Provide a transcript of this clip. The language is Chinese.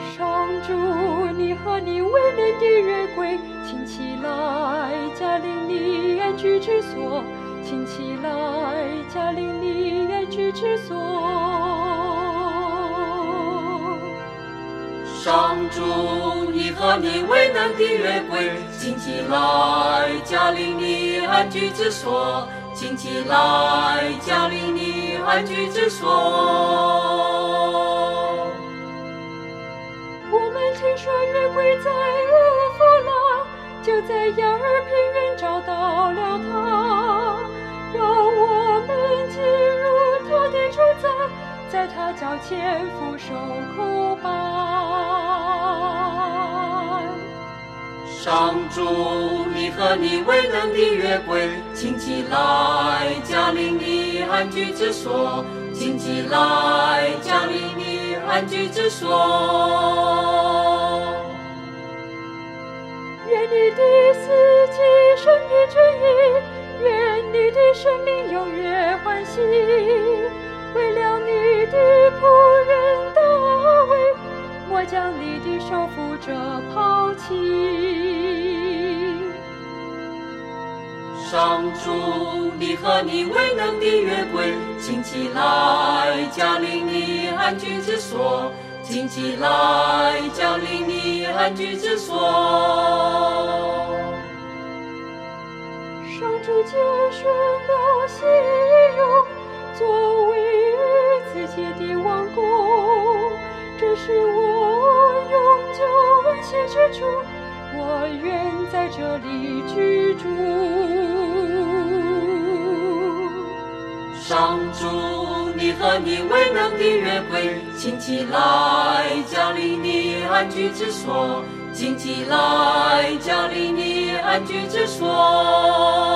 上主，你和你为人的约柜，请起来，驾临你安居之所，请起来，驾临你安居之所。 上主，你和你为能的约柜，请起来，驾临你安居之所，请起来，驾临你安居之所。 我们听说约柜在俄弗拉，就在亚尔平原找到了它，让我们进入他的主宰，在他脚前俯首叩拜。 上主，你和你为能的约柜，请起来，驾临你安居之所，请起来，驾临你安居之所。 愿你的四季生命之意，愿你的生命永远欢喜。为了你的仆人大卫，莫将你的守护者抛弃。 上主，你和你为能的约柜，请起来，驾临你安居之所，请起来，驾临你安居之所。 上主拣选了西戎，作为自己的王宫，这是我永久安息之处，我愿在这里居住。 上主，你和你为能的约柜，请起来，驾临你安居之所，请起来，驾临你安居之所。